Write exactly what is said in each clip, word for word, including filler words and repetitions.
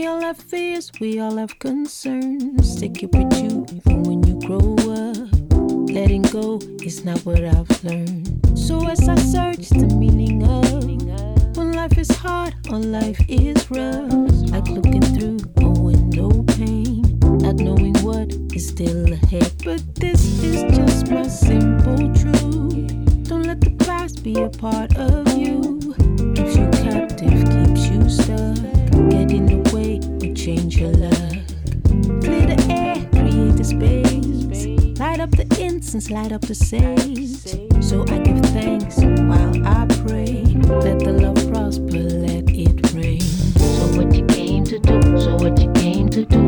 We all have fears, we all have concerns. Take it with you even when you grow up. Letting go is not what I've learned. So as I search the meaning of when life is hard or life is rough, like looking through a window pane, not knowing what is still ahead. But this is just my simple truth. Don't let the past be a part of you. Keeps you captive, keeps you stuck. Get in the way, will change your luck. Clear the air, create the space. Light up the incense, light up the sage. So I give thanks while I pray. Let the love prosper, let it rain. So what you came to do, so what you came to do.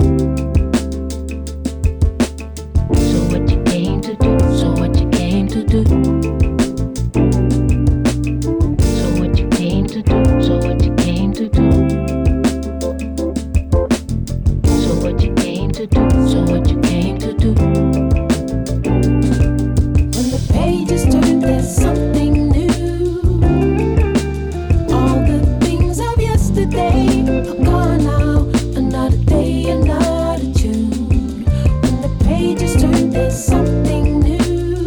So what you came to do, so what you came to do. So what you came to do, so what you came to do. So what you came to do, so what you came to do. When the pages turn, there's something new. All the things of yesterday are gone now. Another day, another tune. When the pages turn, there's something new.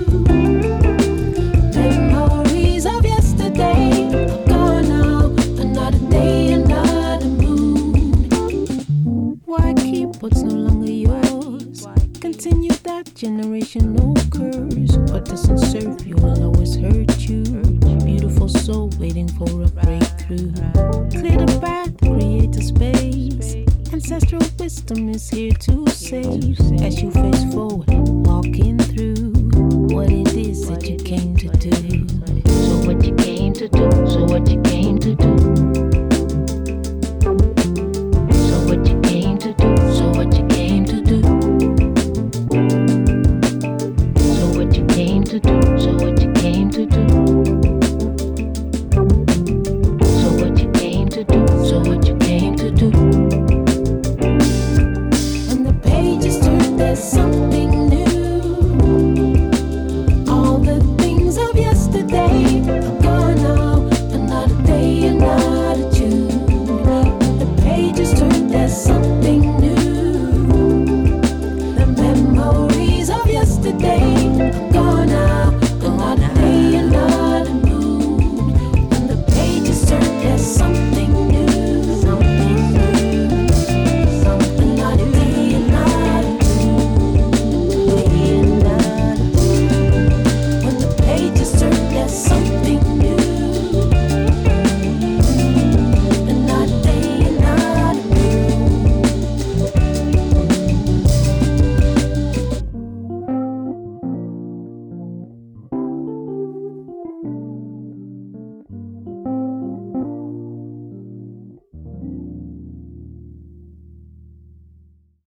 Memories of yesterday are gone now. Another day, another moon. Why keep what's no longer yours? Continue that generational curse. What doesn't serve you will always hurt you. Beautiful soul waiting for a breakthrough. Clear the path, create a space. Ancestral wisdom is here to save. As you face forward, walking through what it is that you came to do. So what you came to do, so what you came to do. So what you came to do, so what you came to do. So what you came to do, so what you